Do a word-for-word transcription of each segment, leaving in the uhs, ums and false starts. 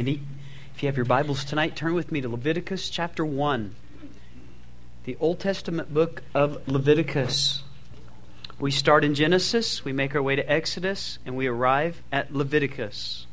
Randy. If you have your Bibles tonight, turn with me to Leviticus chapter one, the Old Testament book of Leviticus. We start in Genesis, we make our way to Exodus, and we arrive at Leviticus.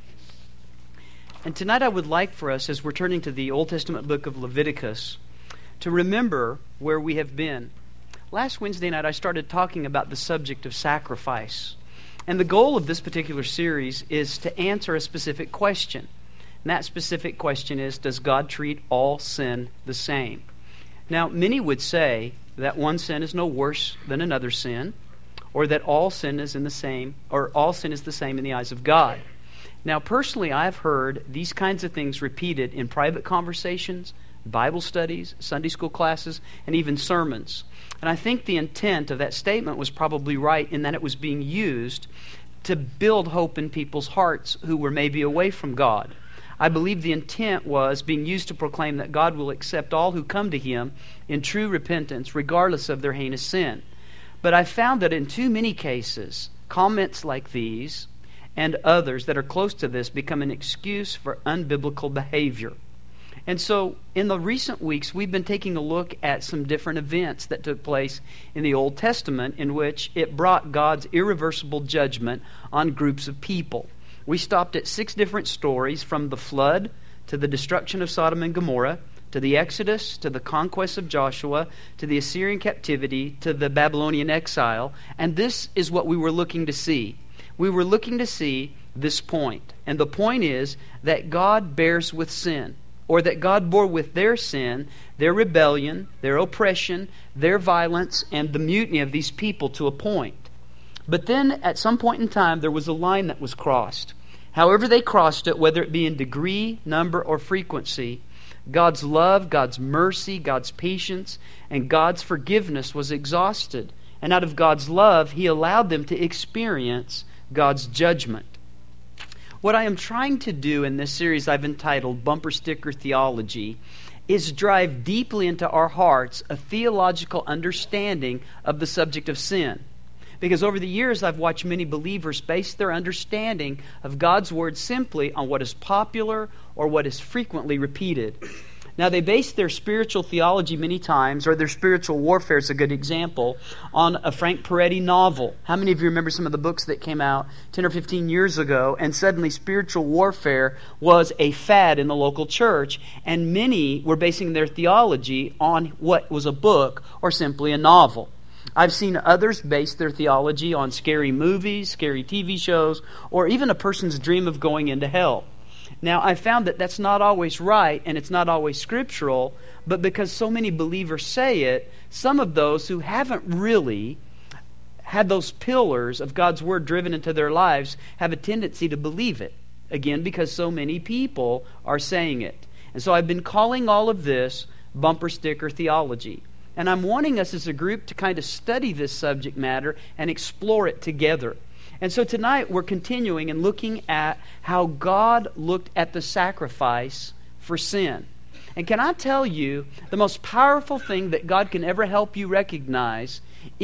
And tonight I would like for us, as we're turning to the Old Testament book of Leviticus, to remember where we have been. Last Wednesday night I started talking about the subject of sacrifice. And the goal of this particular series is to answer a specific question. And that specific question is, does God treat all sin the same? Now, many would say that one sin is no worse than another sin, or that all sin is in the same, or all sin is the same in the eyes of God. Now, personally, I've heard these kinds of things repeated in private conversations, Bible studies, Sunday school classes, and even sermons. And I think the intent of that statement was probably right in that it was being used to build hope in people's hearts who were maybe away from God. I believe the intent was being used to proclaim that God will accept all who come to Him in true repentance, regardless of their heinous sin. But I found that in too many cases, comments like these and others that are close to this become an excuse for unbiblical behavior. And so, in the recent weeks, we've been taking a look at some different events that took place in the Old Testament in which it brought God's irreversible judgment on groups of people. We stopped at six different stories, from the flood to the destruction of Sodom and Gomorrah, to the Exodus, to the conquest of Joshua, to the Assyrian captivity, to the Babylonian exile. And this is what we were looking to see. We were looking to see this point. And the point is that God bears with sin, or that God bore with their sin, their rebellion, their oppression, their violence, and the mutiny of these people to a point. But then, at some point in time, there was a line that was crossed. However they crossed it, whether it be in degree, number, or frequency, God's love, God's mercy, God's patience, and God's forgiveness was exhausted. And out of God's love, He allowed them to experience God's judgment. What I am trying to do in this series I've entitled Bumper Sticker Theology is drive deeply into our hearts a theological understanding of the subject of sin. Because over the years I've watched many believers base their understanding of God's Word simply on what is popular or what is frequently repeated. Now, they base their spiritual theology many times, or their spiritual warfare is a good example, on a Frank Peretti novel. How many of you remember some of the books that came out ten or fifteen years ago, and suddenly spiritual warfare was a fad in the local church, and many were basing their theology on what was a book or simply a novel. I've seen others base their theology on scary movies, scary T V shows, or even a person's dream of going into hell. Now, I found that that's not always right, and it's not always scriptural, but because so many believers say it, some of those who haven't really had those pillars of God's Word driven into their lives have a tendency to believe it. Again, because so many people are saying it. And so I've been calling all of this bumper sticker theology. And I'm wanting us as a group to kind of study this subject matter and explore it together. And so tonight we're continuing and looking at how God looked at the sacrifice for sin. And can I tell you, the most powerful thing that God can ever help you recognize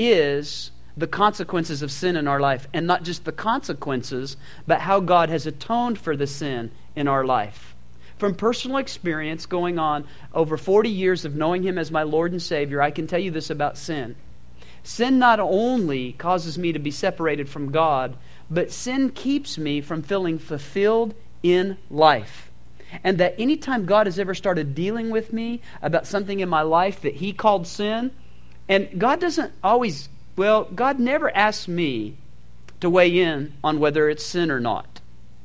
is the consequences of sin in our life. And not just the consequences, but how God has atoned for the sin in our life. From personal experience, going on over forty years of knowing Him as my Lord and Savior, I can tell you this about sin. Sin not only causes me to be separated from God, but sin keeps me from feeling fulfilled in life. And that anytime God has ever started dealing with me about something in my life that He called sin, and God doesn't always, well, God never asks me to weigh in on whether it's sin or not.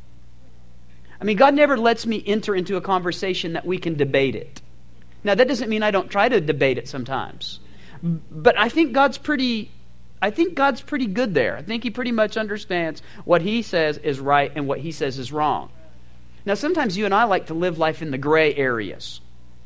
I mean, God never lets me enter into a conversation that we can debate it. Now, that doesn't mean I don't try to debate it sometimes. But I think God's pretty I think God's pretty good there. I think He pretty much understands what He says is right and what He says is wrong. Now, sometimes you and I like to live life in the gray areas.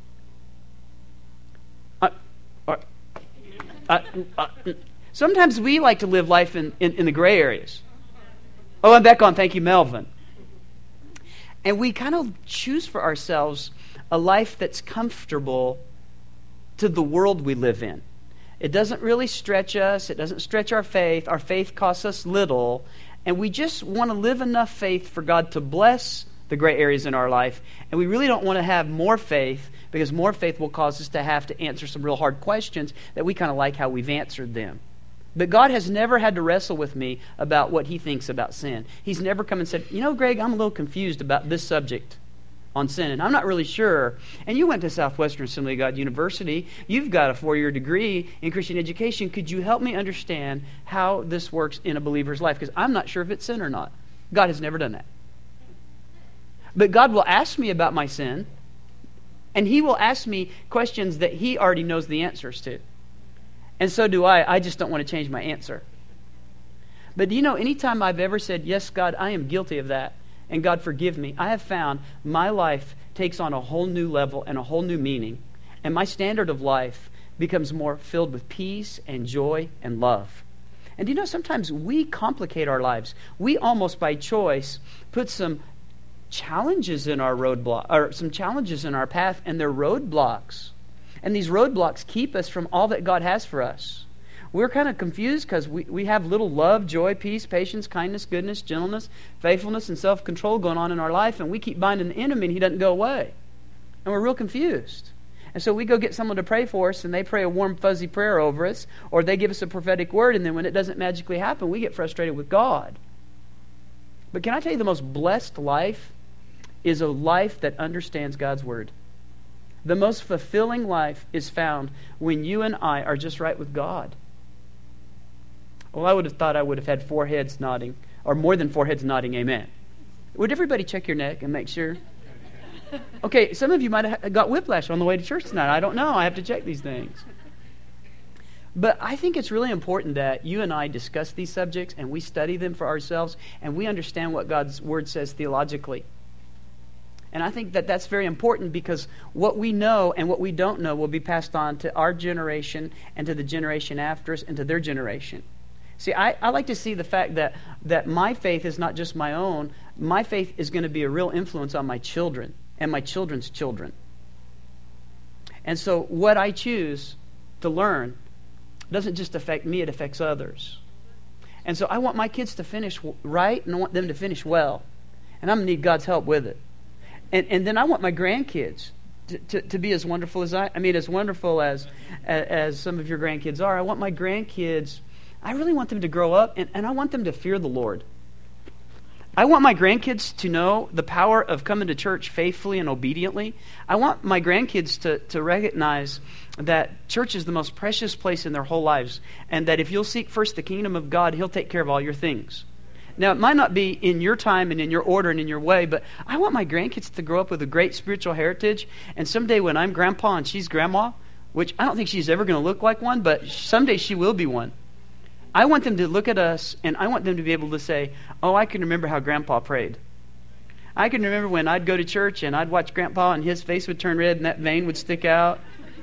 Uh, uh, uh, uh, sometimes we like to live life in, in, in the gray areas. Oh, I'm back on. Thank you, Melvin. And we kind of choose for ourselves a life that's comfortable to the world we live in. It doesn't really stretch us. It doesn't stretch our faith. Our faith costs us little. And we just want to live enough faith for God to bless the gray areas in our life. And we really don't want to have more faith, because more faith will cause us to have to answer some real hard questions that we kind of like how we've answered them. But God has never had to wrestle with me about what he thinks about sin. He's never come and said, you know, Greg, I'm a little confused about this subject on sin, and I'm not really sure. And you went to Southwestern Assembly of God University. You've got a four-year degree in Christian education. Could you help me understand how this works in a believer's life? Because I'm not sure if it's sin or not. God has never done that. But God will ask me about my sin, and he will ask me questions that he already knows the answers to. And so do I. I just don't want to change my answer. But do you know, anytime I've ever said, yes, God, I am guilty of that, and God, forgive me, I have found my life takes on a whole new level and a whole new meaning. And my standard of life becomes more filled with peace and joy and love. And do you know, sometimes we complicate our lives. We almost by choice put some challenges in our roadblock, or some challenges in our path, and they're roadblocks. And these roadblocks keep us from all that God has for us. We're kind of confused because we, we have little love, joy, peace, patience, kindness, goodness, gentleness, faithfulness, and self-control going on in our life, and we keep binding the enemy and he doesn't go away. And we're real confused. And so we go get someone to pray for us, and they pray a warm, fuzzy prayer over us, or they give us a prophetic word, and then when it doesn't magically happen, we get frustrated with God. But can I tell you, the most blessed life is a life that understands God's word. The most fulfilling life is found when you and I are just right with God. Well, I would have thought I would have had four heads nodding, or more than four heads nodding, amen. Would everybody check your neck and make sure? Okay, some of you might have got whiplash on the way to church tonight. I don't know. I have to check these things. But I think it's really important that you and I discuss these subjects, and we study them for ourselves, and we understand what God's word says theologically. And I think that that's very important, because what we know and what we don't know will be passed on to our generation and to the generation after us and to their generation. See, I, I like to see the fact that, that my faith is not just my own. My faith is going to be a real influence on my children and my children's children. And so what I choose to learn doesn't just affect me, it affects others. And so I want my kids to finish right, and I want them to finish well. And I'm going to need God's help with it. And, and then I want my grandkids to, to, to be as wonderful as I, I mean, as wonderful as, as as some of your grandkids are. I want my grandkids, I really want them to grow up, and, and I want them to fear the Lord. I want my grandkids to know the power of coming to church faithfully and obediently. I want my grandkids to, to recognize that church is the most precious place in their whole lives, and that if you'll seek first the kingdom of God, He'll take care of all your things. Now, it might not be in your time and in your order and in your way, but I want my grandkids to grow up with a great spiritual heritage. And someday when I'm grandpa and she's grandma, which I don't think she's ever going to look like one, but someday she will be one, I want them to look at us, and I want them to be able to say, oh, I can remember how grandpa prayed. I can remember when I'd go to church and I'd watch grandpa and his face would turn red and that vein would stick out.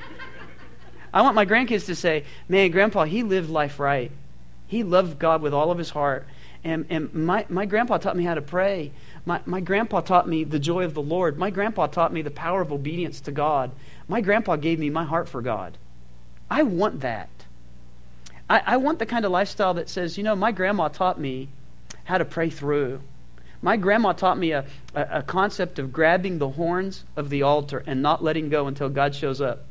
I want my grandkids to say, man, grandpa, he lived life right. He loved God with all of his heart. And, and my, my grandpa taught me how to pray. My, my grandpa taught me the joy of the Lord. My grandpa taught me the power of obedience to God. My grandpa gave me my heart for God. I want that. I, I want the kind of lifestyle that says, you know, my grandma taught me how to pray through. My grandma taught me a, a, a concept of grabbing the horns of the altar and not letting go until God shows up.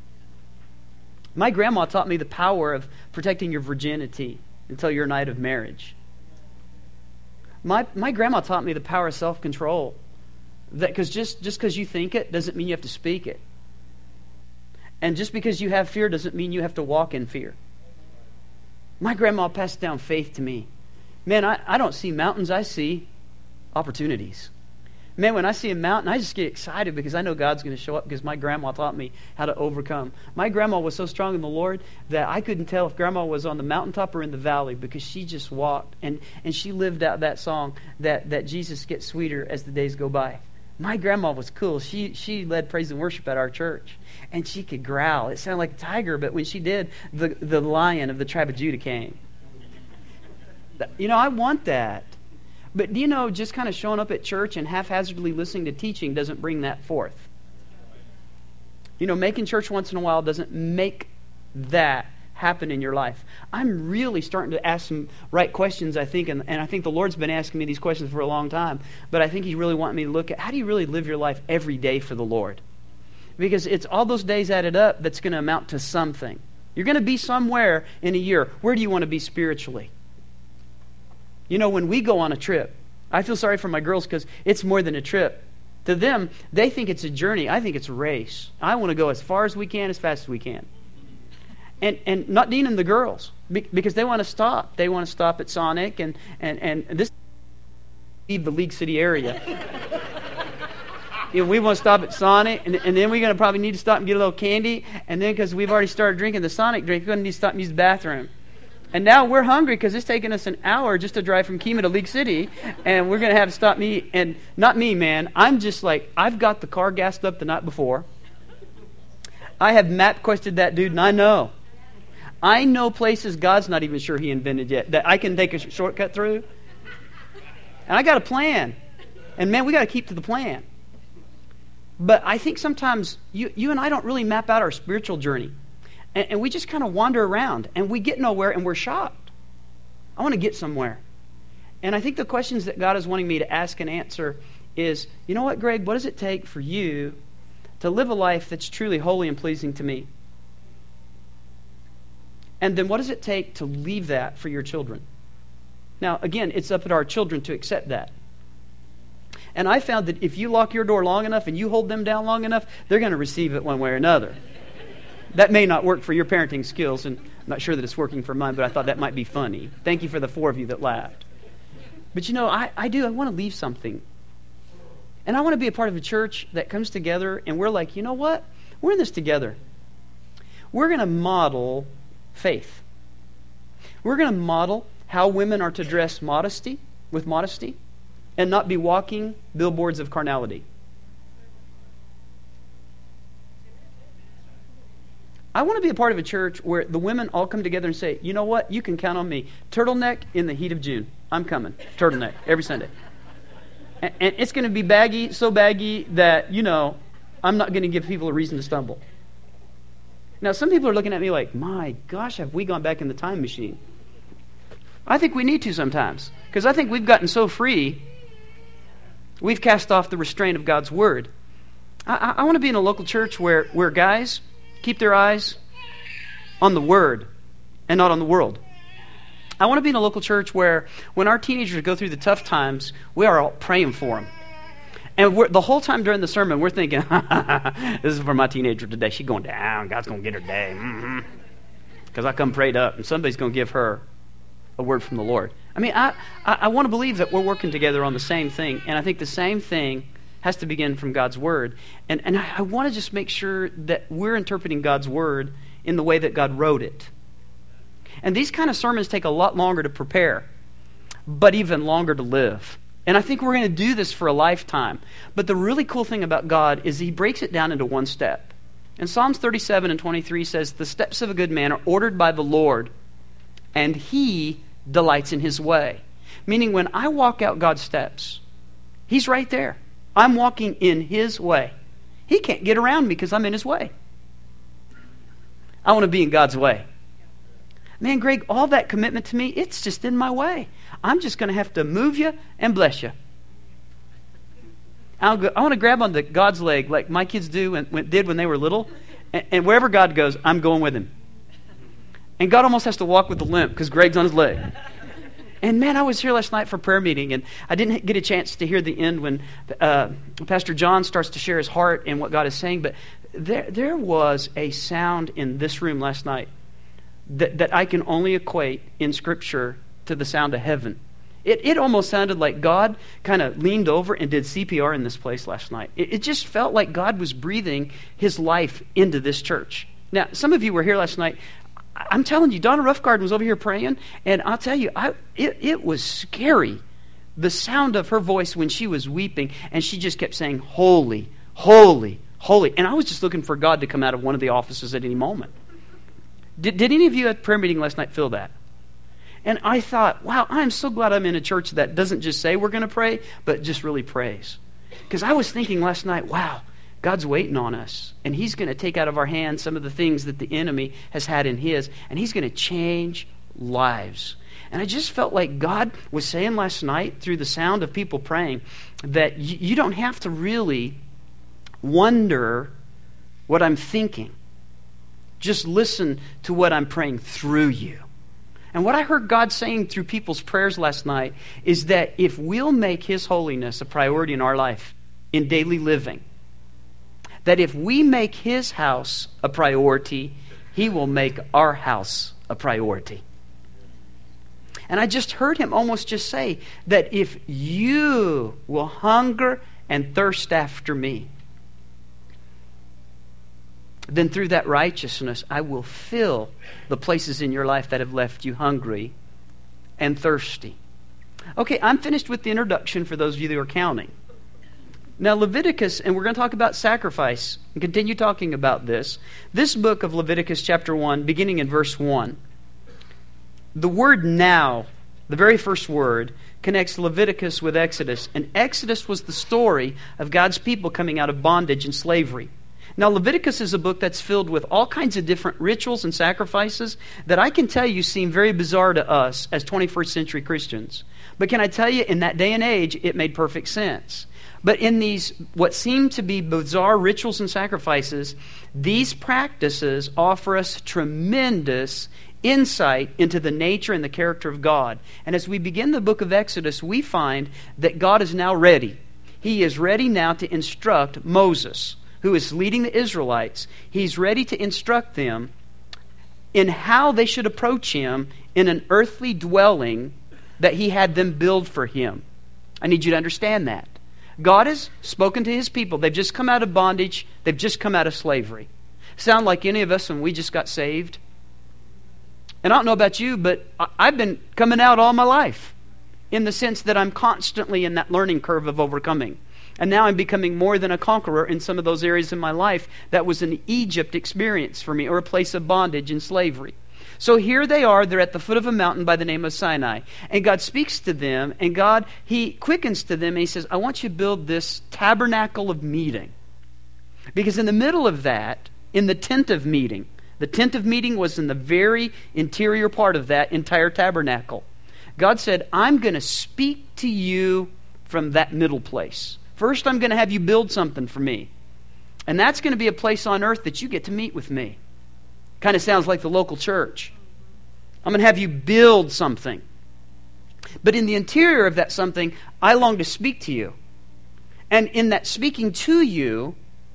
My grandma taught me the power of protecting your virginity until your night of marriage. My my grandma taught me the power of self-control. That because just just because you think it doesn't mean you have to speak it. And just because you have fear doesn't mean you have to walk in fear. My grandma passed down faith to me. Man, I, I don't see mountains, I see opportunities. Man, when I see a mountain, I just get excited because I know God's going to show up, because my grandma taught me how to overcome. My grandma was so strong in the Lord that I couldn't tell if grandma was on the mountaintop or in the valley, because she just walked. And, and she lived out that song that, that Jesus gets sweeter as the days go by. My grandma was cool. She she led praise and worship at our church. And she could growl. It sounded like a tiger, but when she did, the, the lion of the tribe of Judah came. You know, I want that. But do you know, just kind of showing up at church and haphazardly listening to teaching doesn't bring that forth. You know, making church once in a while doesn't make that happen in your life? I'm really starting to ask some right questions, I think, and, and I think the Lord's been asking me these questions for a long time, but I think He's really wanting me to look at, how do you really live your life every day for the Lord? Because it's all those days added up that's going to amount to something. You're going to be somewhere in a year. Where do you want to be spiritually? You know, when we go on a trip, I feel sorry for my girls because it's more than a trip. To them, they think it's a journey. I think it's a race. I want to go as far as we can, as fast as we can. And and not Dean and the girls, because they want to stop. They want to stop at Sonic, and, and, and this leave the League City area. You know, we want to stop at Sonic, and, and then we're going to probably need to stop and get a little candy, and then because we've already started drinking the Sonic drink, we're going to need to stop and use the bathroom. And now we're hungry because it's taken us an hour just to drive from Kemah to League City, and we're going to have to stop me. And not me, man. I'm just like, I've got the car gassed up the night before. I have map quested that dude, and I know. I know places God's not even sure He invented yet that I can take a sh- shortcut through. And I got a plan. And man, we got to keep to the plan. But I think sometimes you, you and I don't really map out our spiritual journey. And, and we just kind of wander around, and we get nowhere, and we're shocked. I want to get somewhere. And I think the questions that God is wanting me to ask and answer is, you know what, Greg, what does it take for you to live a life that's truly holy and pleasing to me? And then what does it take to leave that for your children? Now, again, it's up to our children to accept that. And I found that if you lock your door long enough and you hold them down long enough, they're going to receive it one way or another. That may not work for your parenting skills, and I'm not sure that it's working for mine, but I thought that might be funny. Thank you for the four of you that laughed. But you know, I, I do, I want to leave something. And I want to be a part of a church that comes together, and we're like, you know what? We're in this together. We're going to model faith. We're going to model how women are to dress modesty, with modesty, and not be walking billboards of carnality. I want to be a part of a church where the women all come together and say, you know what? You can count on me. Turtleneck in the heat of June. I'm coming. Turtleneck every Sunday. And, and it's going to be baggy, so baggy that, you know, I'm not going to give people a reason to stumble. Now, some people are looking at me like, my gosh, have we gone back in the time machine? I think we need to sometimes, because I think we've gotten so free, we've cast off the restraint of God's Word. I, I, I want to be in a local church where, where guys keep their eyes on the Word and not on the world. I want to be in a local church where when our teenagers go through the tough times, we are all praying for them. And we're, the whole time during the sermon, we're thinking, this is for my teenager today. She's going down. God's going to get her day. Mm-hmm. Because I come prayed up, and somebody's going to give her a word from the Lord. I mean, I, I, I want to believe that we're working together on the same thing. And I think the same thing has to begin from God's Word. And, and I, I want to just make sure that we're interpreting God's Word in the way that God wrote it. And these kind of sermons take a lot longer to prepare, but even longer to live. And I think we're going to do this for a lifetime. But the really cool thing about God is He breaks it down into one step. And Psalms thirty-seven and twenty-three says, the steps of a good man are ordered by the Lord, and He delights in His way. Meaning when I walk out God's steps, He's right there. I'm walking in His way. He can't get around me because I'm in His way. I want to be in God's way. Man, Greg, all that commitment to me, it's just in my way. I'm just going to have to move you and bless you. I'll go, I want to grab on the God's leg like my kids do and when, did when they were little. And, and wherever God goes, I'm going with Him. And God almost has to walk with the limp because Greg's on his leg. And man, I was here last night for prayer meeting, and I didn't get a chance to hear the end when uh, Pastor John starts to share his heart and what God is saying. But there, there was a sound in this room last night that, that I can only equate in Scripture to the sound of heaven. It, it almost sounded like God kind of leaned over and did C P R in this place last night. It, it just felt like God was breathing His life into this church. Now, some of you were here last night. I'm telling you, Donna Roughgarden was over here praying, and I'll tell you, I, it, it was scary. The sound of her voice when she was weeping, and she just kept saying, holy, holy, holy. And I was just looking for God to come out of one of the offices at any moment. Did, did any of you at prayer meeting last night feel that? And I thought, wow, I'm so glad I'm in a church that doesn't just say we're going to pray, but just really prays. Because I was thinking last night, wow, God's waiting on us, and He's going to take out of our hands some of the things that the enemy has had in His, and He's going to change lives. And I just felt like God was saying last night through the sound of people praying that you, you don't have to really wonder what I'm thinking. Just listen to what I'm praying through you. And what I heard God saying through people's prayers last night is that if we'll make His holiness a priority in our life, in daily living, that if we make His house a priority, He will make our house a priority. And I just heard Him almost just say that if you will hunger and thirst after me, then through that righteousness, I will fill the places in your life that have left you hungry and thirsty. Okay, I'm finished with the introduction for those of you that are counting. Now, Leviticus, and we're going to talk about sacrifice and continue talking about this. This book of Leviticus chapter one, beginning in verse one, the word now, the very first word, connects Leviticus with Exodus. And Exodus was the story of God's people coming out of bondage and slavery. Now, Leviticus is a book that's filled with all kinds of different rituals and sacrifices that I can tell you seem very bizarre to us as twenty-first century Christians. But can I tell you, in that day and age, it made perfect sense. But in these, what seem to be bizarre rituals and sacrifices, these practices offer us tremendous insight into the nature and the character of God. And as we begin the book of Exodus, we find that God is now ready. He is ready now to instruct Moses, who is leading the Israelites. He's ready to instruct them in how they should approach Him in an earthly dwelling that He had them build for Him. I need you to understand that. God has spoken to His people. They've just come out of bondage. They've just come out of slavery. Sound like any of us when we just got saved? And I don't know about you, but I've been coming out all my life in the sense that I'm constantly in that learning curve of overcoming. And now I'm becoming more than a conqueror in some of those areas in my life that was an Egypt experience for me, or a place of bondage and slavery. So here they are, they're at the foot of a mountain by the name of Sinai. And God speaks to them, and God, He quickens to them, and He says, I want you to build this tabernacle of meeting. Because in the middle of that, in the tent of meeting, the tent of meeting was in the very interior part of that entire tabernacle. God said, I'm going to speak to you from that middle place. First, I'm going to have you build something for me. And that's going to be a place on earth that you get to meet with me. Kind of sounds like the local church. I'm going to have you build something. But in the interior of that something, I long to speak to you. And in that speaking to you,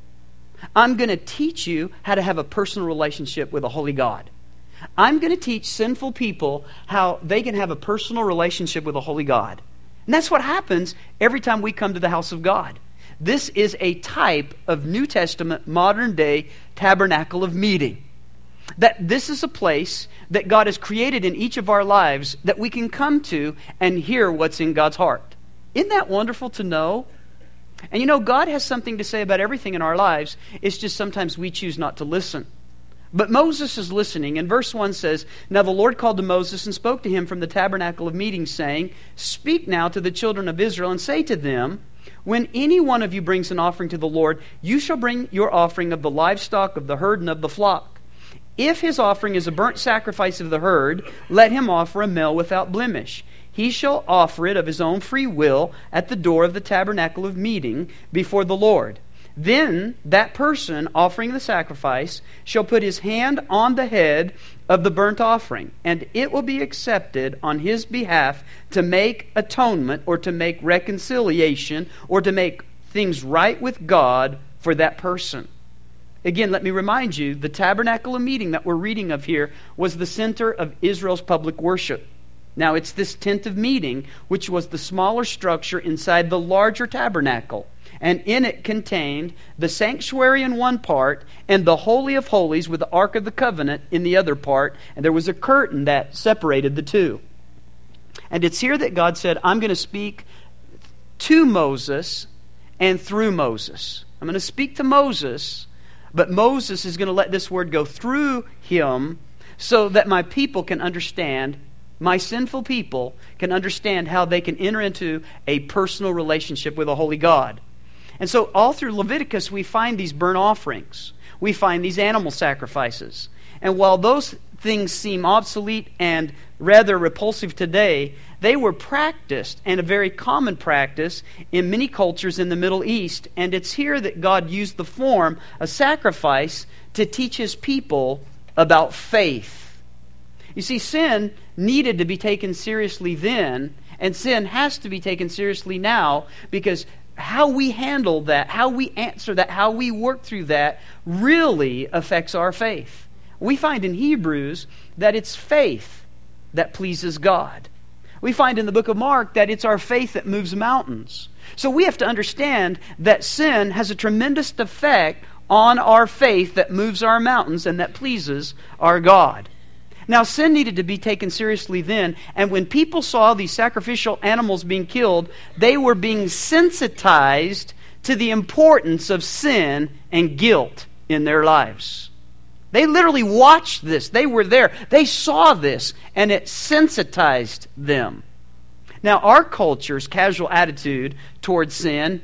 I'm going to teach you how to have a personal relationship with a holy God. I'm going to teach sinful people how they can have a personal relationship with a holy God. And that's what happens every time we come to the house of God. This is a type of New Testament, modern day tabernacle of meeting. That this is a place that God has created in each of our lives that we can come to and hear what's in God's heart. Isn't that wonderful to know? And you know, God has something to say about everything in our lives. It's just sometimes we choose not to listen. But Moses is listening, and verse one says, Now the Lord called to Moses and spoke to him from the tabernacle of meeting, saying, Speak now to the children of Israel, and say to them, When any one of you brings an offering to the Lord, you shall bring your offering of the livestock, of the herd, and of the flock. If his offering is a burnt sacrifice of the herd, let him offer a male without blemish. He shall offer it of his own free will at the door of the tabernacle of meeting before the Lord. Then that person offering the sacrifice shall put his hand on the head of the burnt offering, and it will be accepted on his behalf to make atonement, or to make reconciliation, or to make things right with God for that person. Again, let me remind you, the tabernacle of meeting that we're reading of here was the center of Israel's public worship. Now, it's this tent of meeting, which was the smaller structure inside the larger tabernacle. And in it contained the sanctuary in one part and the Holy of Holies with the Ark of the Covenant in the other part. And there was a curtain that separated the two. And it's here that God said, I'm going to speak to Moses and through Moses. I'm going to speak to Moses, but Moses is going to let this word go through him so that my people can understand, my sinful people can understand how they can enter into a personal relationship with a holy God. And so all through Leviticus, we find these burnt offerings. We find these animal sacrifices. And while those things seem obsolete and rather repulsive today, they were practiced, and a very common practice, in many cultures in the Middle East. And it's here that God used the form of sacrifice to teach His people about faith. You see, sin needed to be taken seriously then, and sin has to be taken seriously now, because how we handle that, how we answer that, how we work through that really affects our faith. We find in Hebrews that it's faith that pleases God. We find in the book of Mark that it's our faith that moves mountains. So we have to understand that sin has a tremendous effect on our faith that moves our mountains and that pleases our God. Now, sin needed to be taken seriously then, and when people saw these sacrificial animals being killed, they were being sensitized to the importance of sin and guilt in their lives. They literally watched this. They were there. They saw this, and it sensitized them. Now, our culture's casual attitude towards sin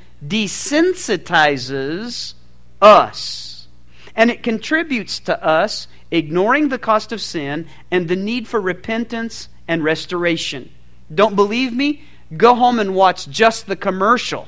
desensitizes us, and it contributes to us ignoring the cost of sin and the need for repentance and restoration. Don't believe me? Go home and watch just the commercial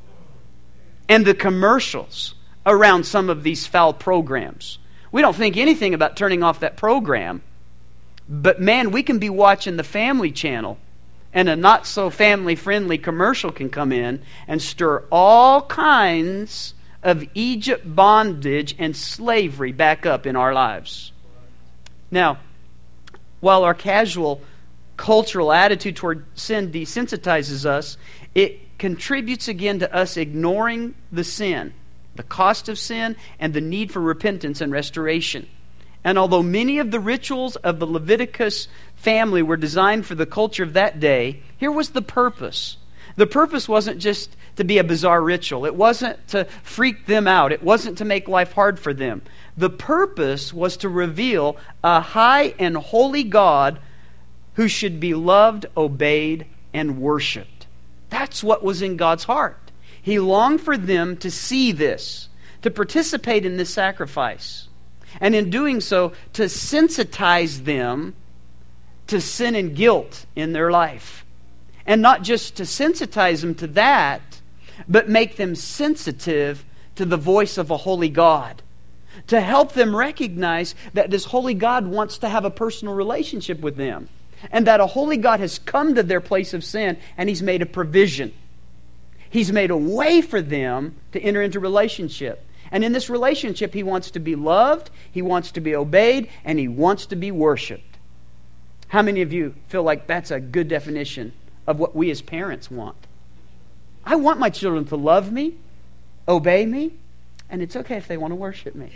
and the commercials around some of these foul programs. We don't think anything about turning off that program, but man, we can be watching the Family Channel and a not-so-family-friendly commercial can come in and stir all kinds of Egypt bondage and slavery back up in our lives. Now, while our casual cultural attitude toward sin desensitizes us, it contributes again to us ignoring the sin, the cost of sin, and the need for repentance and restoration. And although many of the rituals of the Leviticus family were designed for the culture of that day, here was the purpose. The purpose wasn't just to be a bizarre ritual. It wasn't to freak them out. It wasn't to make life hard for them. The purpose was to reveal a high and holy God who should be loved, obeyed, and worshipped. That's what was in God's heart. He longed for them to see this, to participate in this sacrifice, and in doing so, to sensitize them to sin and guilt in their life. And not just to sensitize them to that, but make them sensitive to the voice of a holy God. To help them recognize that this holy God wants to have a personal relationship with them. And that a holy God has come to their place of sin and He's made a provision. He's made a way for them to enter into relationship. And in this relationship, He wants to be loved, He wants to be obeyed, and He wants to be worshipped. How many of you feel like that's a good definition of what we as parents want? I want my children to love me, obey me, and it's okay if they want to worship me.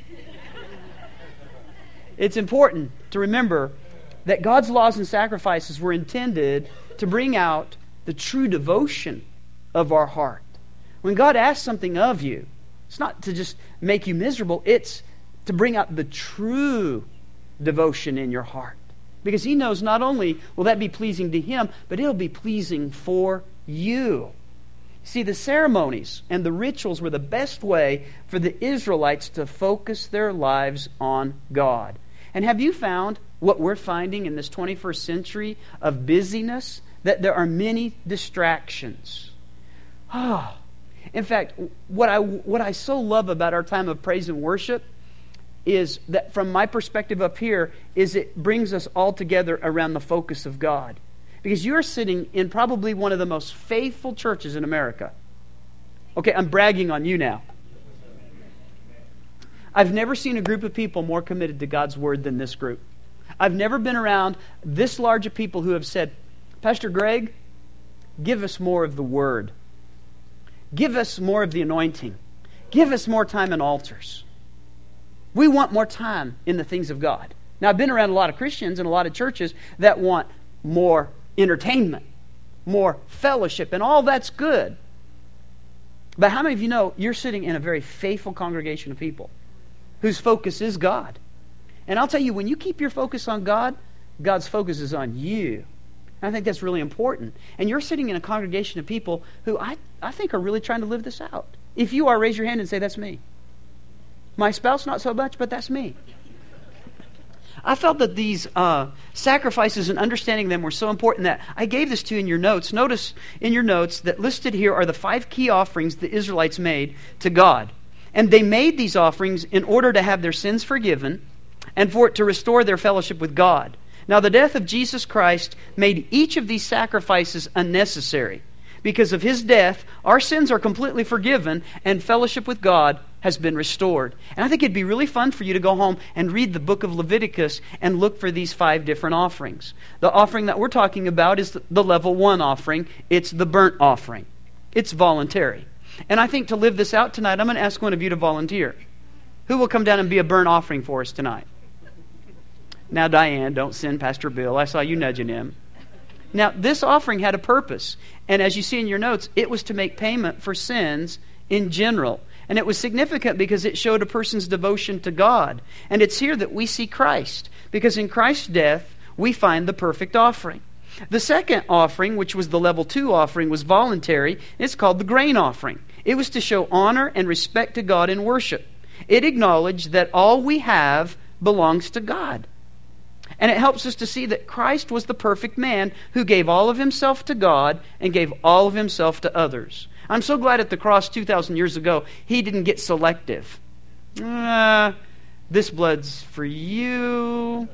It's important to remember that God's laws and sacrifices were intended to bring out the true devotion of our heart. When God asks something of you, it's not to just make you miserable, it's to bring out the true devotion in your heart. Because He knows not only will that be pleasing to Him, but it'll be pleasing for you. See, the ceremonies and the rituals were the best way for the Israelites to focus their lives on God. And have you found what we're finding in this twenty-first century of busyness? That there are many distractions. Oh, in fact, what I, what I so love about our time of praise and worship is that from my perspective up here, is it brings us all together around the focus of God. Because you're sitting in probably one of the most faithful churches in America. Okay, I'm bragging on you now. I've never seen a group of people more committed to God's Word than this group. I've never been around this large of people who have said, Pastor Greg, give us more of the Word. Give us more of the anointing. Give us more time in altars. We want more time in the things of God. Now, I've been around a lot of Christians and a lot of churches that want more entertainment, more fellowship, and all that's good. But how many of you know you're sitting in a very faithful congregation of people whose focus is God? And I'll tell you, when you keep your focus on God, God's focus is on you. And I think that's really important. And you're sitting in a congregation of people who I, I think are really trying to live this out. If you are, raise your hand and say, that's me. My spouse, not so much, but that's me. I felt that these uh, sacrifices and understanding them were so important that I gave this to you in your notes. Notice in your notes that listed here are the five key offerings the Israelites made to God. And they made these offerings in order to have their sins forgiven and for it to restore their fellowship with God. Now, the death of Jesus Christ made each of these sacrifices unnecessary. Because of His death, our sins are completely forgiven and fellowship with God has been restored. And I think it'd be really fun for you to go home and read the book of Leviticus and look for these five different offerings. The offering that we're talking about is the level one offering. It's the burnt offering. It's voluntary. And I think to live this out tonight, I'm going to ask one of you to volunteer. Who will come down and be a burnt offering for us tonight? Now, Diane, don't send Pastor Bill. I saw you nudging him. Now, this offering had a purpose. And as you see in your notes, it was to make payment for sins in general. And it was significant because it showed a person's devotion to God. And it's here that we see Christ. Because in Christ's death, we find the perfect offering. The second offering, which was the level two offering, was voluntary. It's called the grain offering. It was to show honor and respect to God in worship. It acknowledged that all we have belongs to God. And it helps us to see that Christ was the perfect man who gave all of Himself to God and gave all of Himself to others. I'm so glad at the cross two thousand years ago, He didn't get selective. Uh, this blood's for you,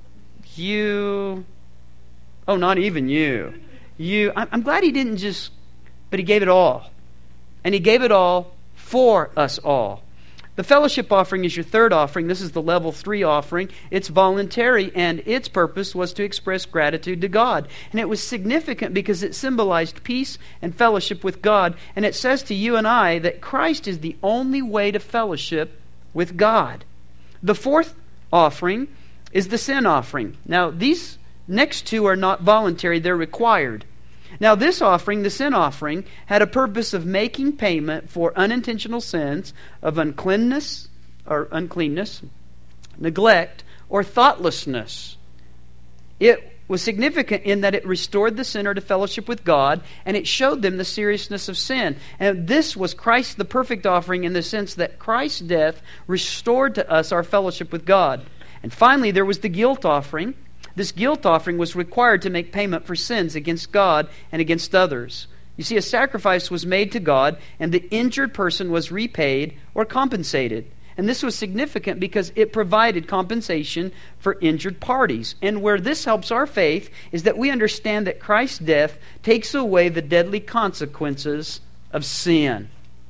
you, oh, not even you, you. I'm glad He didn't just, but He gave it all. And He gave it all for us all. The fellowship offering is your third offering. This is the level three offering. It's voluntary, and its purpose was to express gratitude to God. And it was significant because it symbolized peace and fellowship with God. And it says to you and I that Christ is the only way to fellowship with God. The fourth offering is the sin offering. Now, these next two are not voluntary, they're required. Now, this offering, the sin offering, had a purpose of making payment for unintentional sins of uncleanness or uncleanness, neglect, or thoughtlessness. It was significant in that it restored the sinner to fellowship with God, and it showed them the seriousness of sin. And this was Christ, the perfect offering, in the sense that Christ's death restored to us our fellowship with God. And finally, there was the guilt offering. This guilt offering was required to make payment for sins against God and against others. You see, a sacrifice was made to God, and the injured person was repaid or compensated. And this was significant because it provided compensation for injured parties. And where this helps our faith is that we understand that Christ's death takes away the deadly consequences of sin.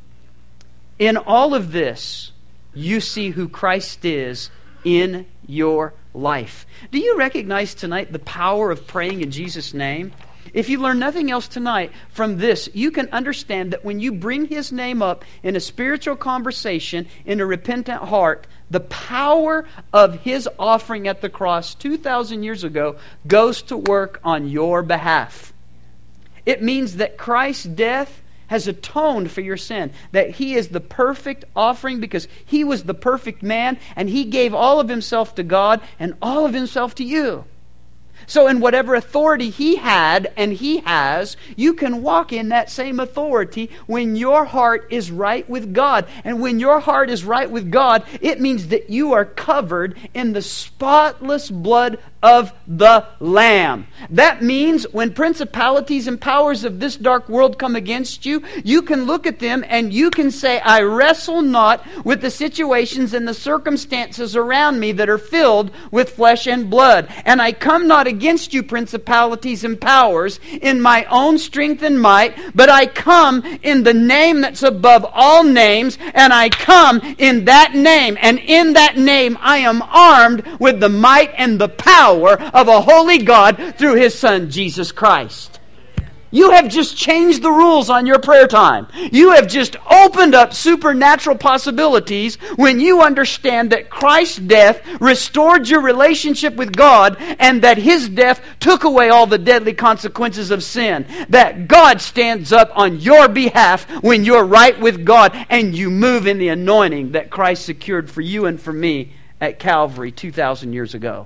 In all of this, you see who Christ is in your life. Do you recognize tonight the power of praying in Jesus' name? If you learn nothing else tonight from this, you can understand that when you bring His name up in a spiritual conversation, in a repentant heart, the power of His offering at the cross two thousand years ago goes to work on your behalf. It means that Christ's death has atoned for your sin, that He is the perfect offering because He was the perfect man, and He gave all of Himself to God and all of Himself to you. So in whatever authority He had and He has, you can walk in that same authority when your heart is right with God. And when your heart is right with God, it means that you are covered in the spotless blood of the Lamb. That means when principalities and powers of this dark world come against you, you can look at them and you can say, I wrestle not with the situations and the circumstances around me that are filled with flesh and blood. And I come not against you, principalities and powers, in my own strength and might, but I come in the name that's above all names, and I come in that name. And in that name I am armed with the might and the power of a holy God through His Son, Jesus Christ. You have just changed the rules on your prayer time. You have just opened up supernatural possibilities when you understand that Christ's death restored your relationship with God, and that His death took away all the deadly consequences of sin. That God stands up on your behalf when you're right with God, and you move in the anointing that Christ secured for you and for me at Calvary two thousand years ago.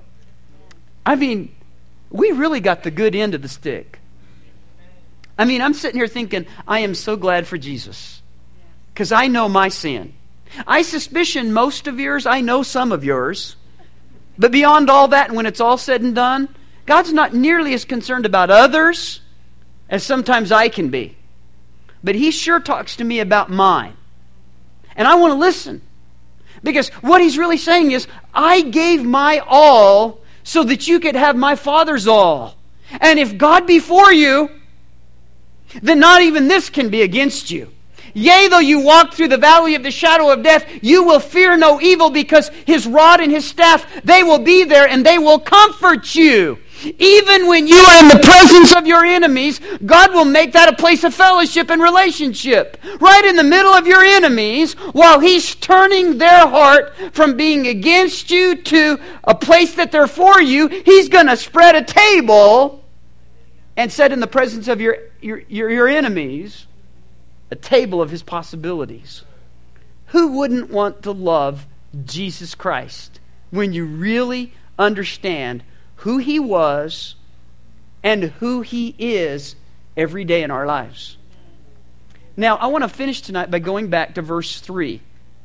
I mean, we really got the good end of the stick. I mean, I'm sitting here thinking, I am so glad for Jesus. because I know my sin. I suspicion most of yours. I know some of yours. But beyond all that, and when it's all said and done, God's not nearly as concerned about others as sometimes I can be. But He sure talks to me about mine. And I want to listen. Because what He's really saying is, I gave my all so that you could have my Father's all. And if God be for you, then not even this can be against you. Yea, though you walk through the valley of the shadow of death, you will fear no evil, because His rod and His staff, they will be there and they will comfort you. Even when you are in the presence of your enemies, God will make that a place of fellowship and relationship. Right in the middle of your enemies, while He's turning their heart from being against you to a place that they're for you, He's going to spread a table and set in the presence of your, your, your, your enemies a table of His possibilities. Who wouldn't want to love Jesus Christ when you really understand who He was and who He is every day in our lives? Now, I want to finish tonight by going back to verse three.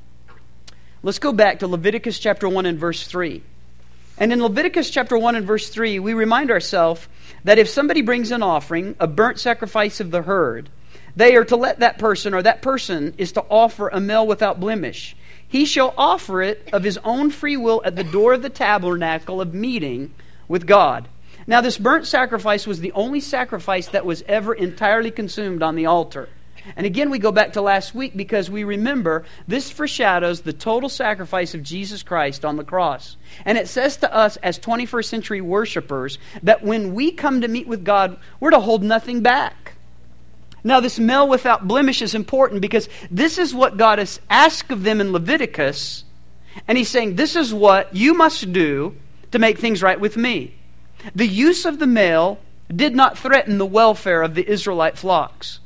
Let's go back to Leviticus chapter one and verse three. And in Leviticus chapter one and verse three, we remind ourselves that if somebody brings an offering, a burnt sacrifice of the herd, they are to let that person, or that person is to offer a male without blemish. He shall offer it of his own free will at the door of the tabernacle of meeting with God. Now, this burnt sacrifice was the only sacrifice that was ever entirely consumed on the altar. And again, we go back to last week because we remember this foreshadows the total sacrifice of Jesus Christ on the cross. And it says to us as twenty-first century worshipers that when we come to meet with God, we're to hold nothing back. Now, this male without blemish is important because this is what God has asked of them in Leviticus. And He's saying, this is what you must do to make things right with me. The use of the male did not threaten the welfare of the Israelite flocks,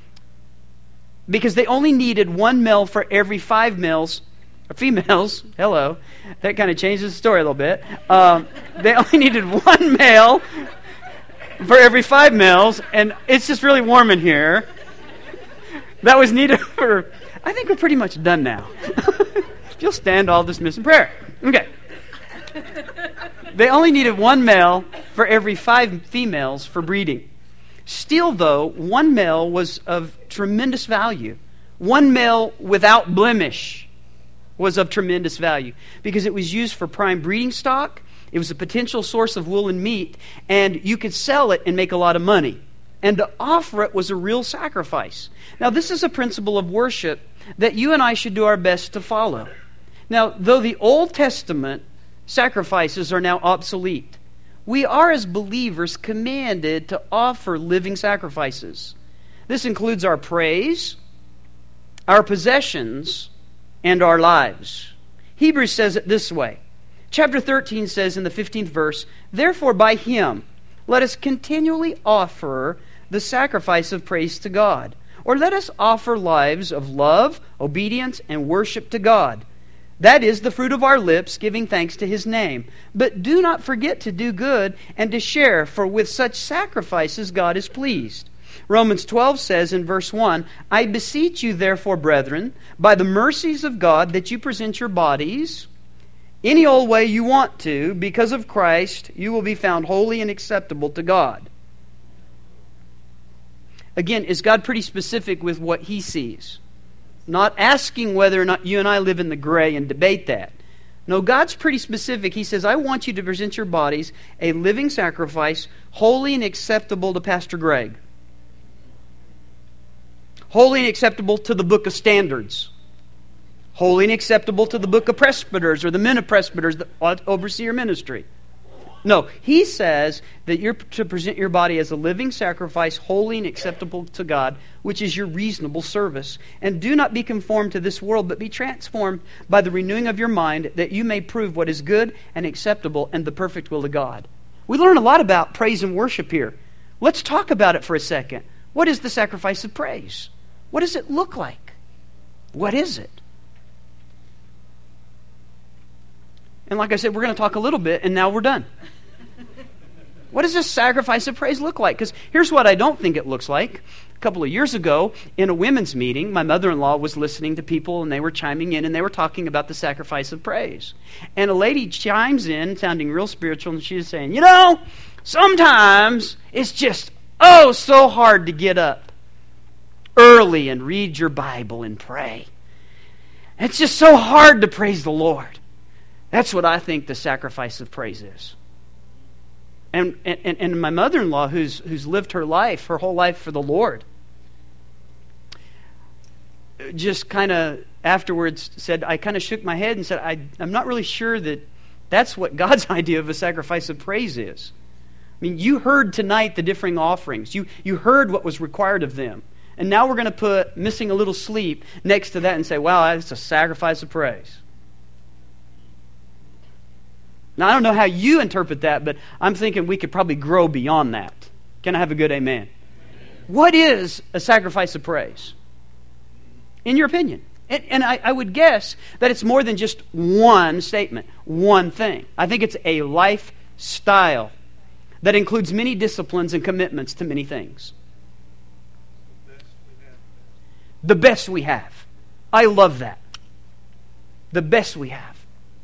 because they only needed one male for every five males, or females. Hello. That kind of changes the story a little bit. Um, they only needed one male for every five males, and it's just really warm in here. That was needed for, I think we're pretty much done now. If you'll stand, I'll dismiss in prayer. Okay. They only needed one male for every five females for breeding. Still, though, one male was of tremendous value. One male without blemish was of tremendous value because it was used for prime breeding stock. It was a potential source of wool and meat, and you could sell it and make a lot of money. And to offer it was a real sacrifice. Now, this is a principle of worship that you and I should do our best to follow. Now, though the Old Testament sacrifices are now obsolete, we are as believers commanded to offer living sacrifices. This includes our praise, our possessions, and our lives. Hebrews says it this way. Chapter thirteen says in the fifteenth verse, "Therefore by Him let us continually offer the sacrifice of praise to God." Or let us offer lives of love, obedience, and worship to God. That is the fruit of our lips, giving thanks to His name. But do not forget to do good and to share, for with such sacrifices God is pleased. Romans twelve says in verse one, "I beseech you therefore, brethren, by the mercies of God, that you present your bodies any old way you want to, because of Christ, you will be found holy and acceptable to God." Again, is God pretty specific with what He sees? Not asking whether or not you and I live in the gray and debate that. No, God's pretty specific. He says, I want you to present your bodies a living sacrifice, holy and acceptable to Pastor Greg. Holy and acceptable to the book of standards. Holy and acceptable to the book of presbyters or the men of presbyters that oversee your ministry. No, He says that you're to present your body as a living sacrifice, holy and acceptable to God, which is your reasonable service. And do not be conformed to this world, but be transformed by the renewing of your mind, that you may prove what is good and acceptable and the perfect will of God. We learn a lot about praise and worship here. Let's talk about it for a second. What is the sacrifice of praise? What does it look like? What is it? And like I said, we're going to talk a little bit, and now we're done. What does this sacrifice of praise look like? Because here's what I don't think it looks like. couple of years ago, in a women's meeting, my mother-in-law was listening to people, and they were chiming in, and they were talking about the sacrifice of praise. And a lady chimes in, sounding real spiritual, and she's saying, you know, sometimes it's just, oh, so hard to get up early and read your Bible and pray. It's just so hard to praise the Lord. That's what I think the sacrifice of praise is. And, and, and my mother-in-law, who's, who's lived her life, her whole life for the Lord, just kind of afterwards said, I kind of shook my head and said, I, I'm not really sure that that's what God's idea of a sacrifice of praise is. I mean, you heard tonight the differing offerings. You, you heard what was required of them. And now we're going to put missing a little sleep next to that and say, wow, that's a sacrifice of praise. Now, I don't know how you interpret that, but I'm thinking we could probably grow beyond that. Can I have a good amen? Amen. What is a sacrifice of praise? In your opinion? And, and I, I would guess that it's more than just one statement, one thing. I think it's a lifestyle that includes many disciplines and commitments to many things. The best we have. I love that. The best we have.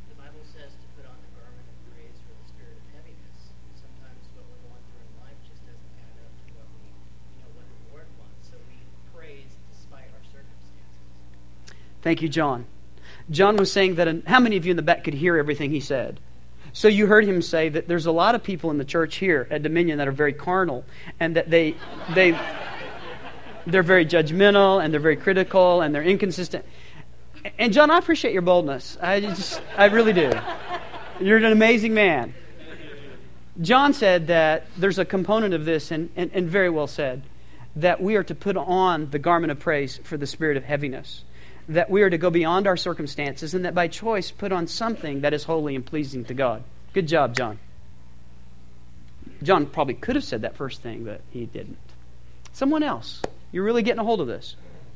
Thank you, John. John was saying that, how many of you in the back could hear everything he said? So you heard him say that there's a lot of people in the church here at Dominion that are very carnal, and that they, they, they're very judgmental, and they're very critical, and they're inconsistent. And John, I appreciate your boldness. I just, I really do. You're an amazing man. John said that there's a component of this, and, and, and very well said, that we are to put on the garment of praise for the spirit of heaviness. That we are to go beyond our circumstances, and that by choice put on something that is holy and pleasing to God. Good job, John. John probably could have said that first thing, but he didn't. Someone else. You're really getting a hold of this.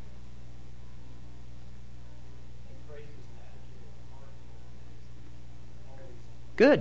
Good.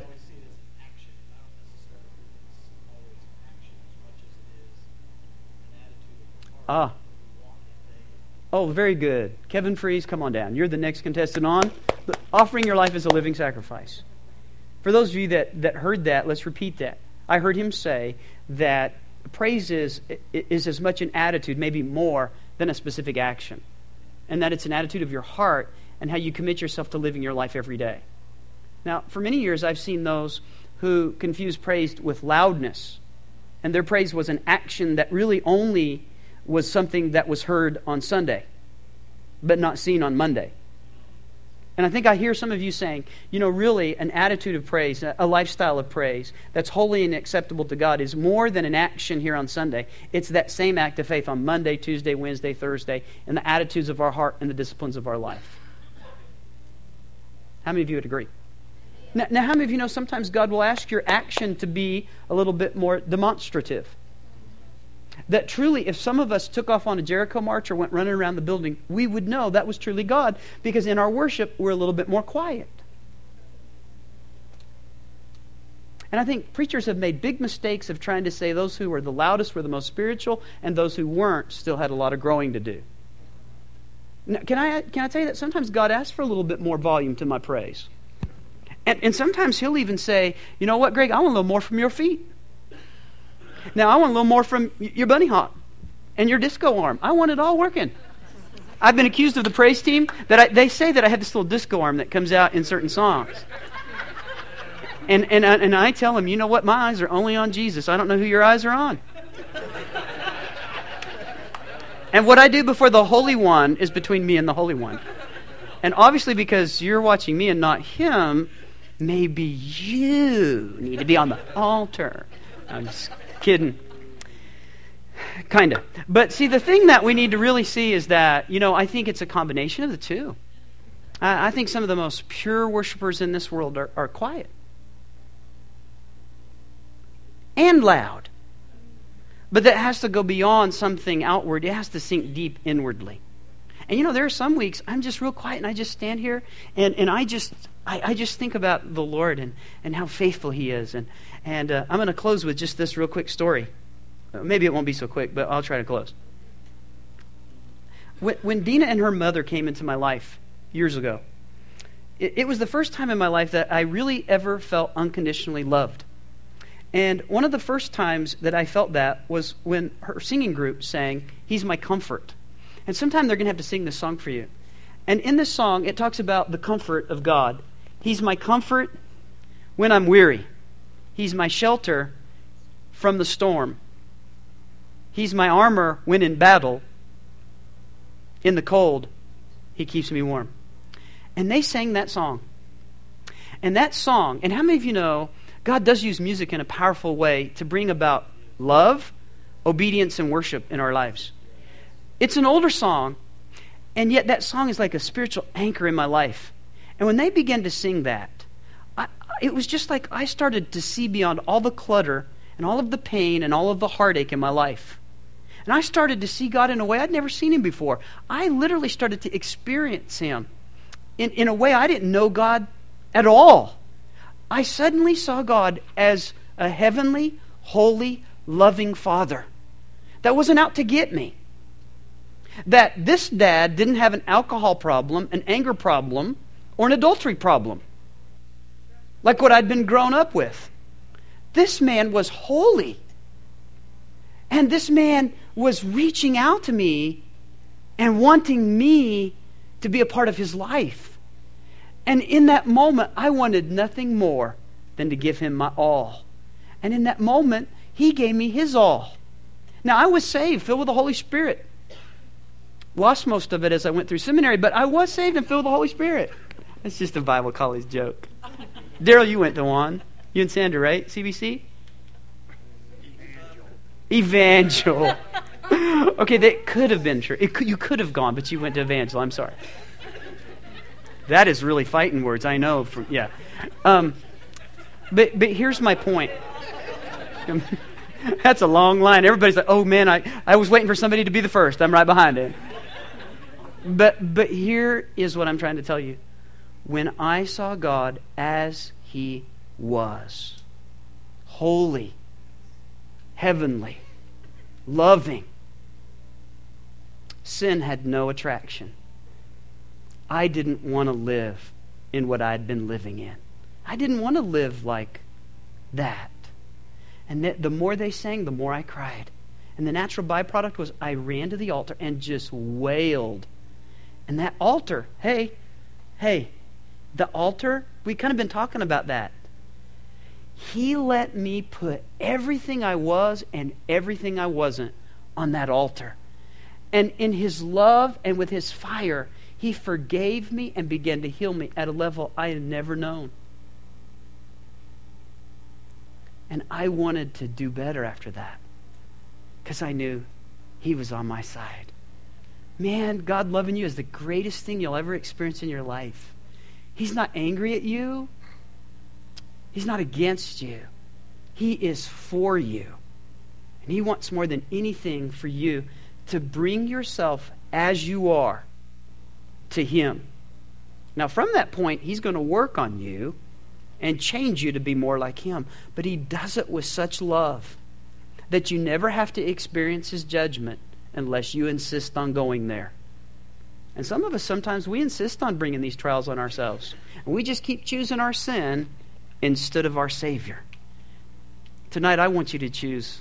Ah. Oh, very good. Kevin Fries, come on down. You're the next contestant on. Offering your life as a living sacrifice. For those of you that, that heard that, let's repeat that. I heard him say that praise is, is as much an attitude, maybe more, than a specific action. And that it's an attitude of your heart and how you commit yourself to living your life every day. Now, for many years, I've seen those who confuse praise with loudness. And their praise was an action that really only was something that was heard on Sunday, but not seen on Monday. And I think I hear some of you saying, you know, really an attitude of praise, a lifestyle of praise that's holy and acceptable to God is more than an action here on Sunday. It's that same act of faith on Monday, Tuesday, Wednesday, Thursday, and the attitudes of our heart and the disciplines of our life. How many of you would agree? Now, now how many of you know sometimes God will ask your action to be a little bit more demonstrative? That truly, if some of us took off on a Jericho march or went running around the building, we would know that was truly God, because in our worship, we're a little bit more quiet. And I think preachers have made big mistakes of trying to say those who were the loudest were the most spiritual, and those who weren't still had a lot of growing to do. Now, can I, can I tell you that sometimes God asks for a little bit more volume to my praise? And, and sometimes He'll even say, you know what, Greg, I want a little more from your feet. Now, I want a little more from your bunny hop and your disco arm. I want it all working. I've been accused of the praise team that I, they say that I have this little disco arm that comes out in certain songs. And, and, I, and I tell them, you know what? My eyes are only on Jesus. I don't know who your eyes are on. And what I do before the Holy One is between me and the Holy One. And obviously because you're watching me and not Him, maybe you need to be on the altar. I'm just kidding. Kind of. But see, the thing that we need to really see is that, you know, I think it's a combination of the two. I, I think some of the most pure worshipers in this world are, are quiet. And loud. But that has to go beyond something outward. It has to sink deep inwardly. And you know, there are some weeks I'm just real quiet and I just stand here and, and I just I, I just think about the Lord and, and how faithful He is. And, and uh, I'm going to close with just this real quick story. Maybe it won't be so quick, but I'll try to close. When, when Dina and her mother came into my life years ago, it, it was the first time in my life that I really ever felt unconditionally loved. And one of the first times that I felt that was when her singing group sang, "He's My Comfort." And sometime they're going to have to sing this song for you. And in this song, it talks about the comfort of God. He's my comfort when I'm weary. He's my shelter from the storm. He's my armor when in battle. In the cold, He keeps me warm. And they sang that song. And that song, and how many of you know God does use music in a powerful way to bring about love, obedience, and worship in our lives? It's an older song, and yet that song is like a spiritual anchor in my life. And when they began to sing that, I, it was just like I started to see beyond all the clutter and all of the pain and all of the heartache in my life. And I started to see God in a way I'd never seen Him before. I literally started to experience Him in, in a way I didn't know God at all. I suddenly saw God as a heavenly, holy, loving Father that wasn't out to get me. That this dad didn't have an alcohol problem, an anger problem, or an adultery problem, like what I'd been grown up with. This man was holy. And this man was reaching out to me and wanting me to be a part of his life. And in that moment, I wanted nothing more than to give him my all. And in that moment, he gave me his all. Now, I was saved, filled with the Holy Spirit. Lost most of it as I went through seminary, but I was saved and filled with the Holy Spirit. That's just a Bible college joke. Daryl, you went to one. You and Sandra, right? C B C? Evangel. Okay, that could have been true. It could, you could have gone, but you went to Evangel. I'm sorry. That is really fighting words, I know. From, yeah. Um, but but here's my point. That's a long line. Everybody's like, oh man, I, I was waiting for somebody to be the first. I'm right behind it. But but here is what I'm trying to tell you. When I saw God as He was, holy, heavenly, loving, sin had no attraction. I didn't want to live in what I'd been living in. I didn't want to live like that. And the more they sang, the more I cried. And the natural byproduct was I ran to the altar and just wailed. And that altar, hey, hey, the altar, we've kind of been talking about that. He let me put everything I was and everything I wasn't on that altar. And in His love and with His fire, He forgave me and began to heal me at a level I had never known. And I wanted to do better after that because I knew He was on my side. Man, God loving you is the greatest thing you'll ever experience in your life. He's not angry at you. He's not against you. He is for you. And He wants more than anything for you to bring yourself as you are to Him. Now, from that point, He's going to work on you and change you to be more like Him. But He does it with such love that you never have to experience His judgment unless you insist on going there. And some of us, sometimes we insist on bringing these trials on ourselves. And we just keep choosing our sin instead of our Savior. Tonight, I want you to choose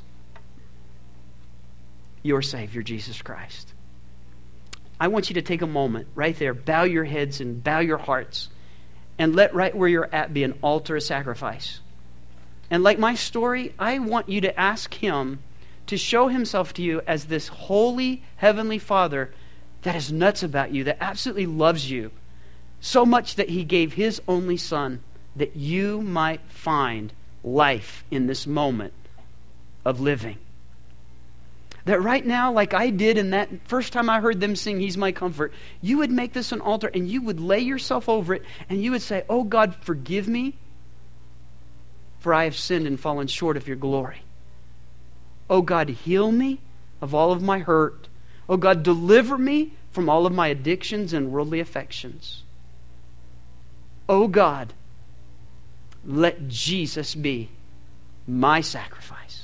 your Savior, Jesus Christ. I want you to take a moment right there, bow your heads and bow your hearts, and let right where you're at be an altar of sacrifice. And like my story, I want you to ask Him to show Himself to you as this holy, heavenly Father that is nuts about you, that absolutely loves you so much that He gave His only Son that you might find life in this moment of living. That right now, like I did in that first time I heard them sing, He's My Comfort, you would make this an altar and you would lay yourself over it and you would say, oh God, forgive me, for I have sinned and fallen short of your glory. Oh God, heal me of all of my hurt. Oh God, deliver me from all of my addictions and worldly affections. Oh God, let Jesus be my sacrifice.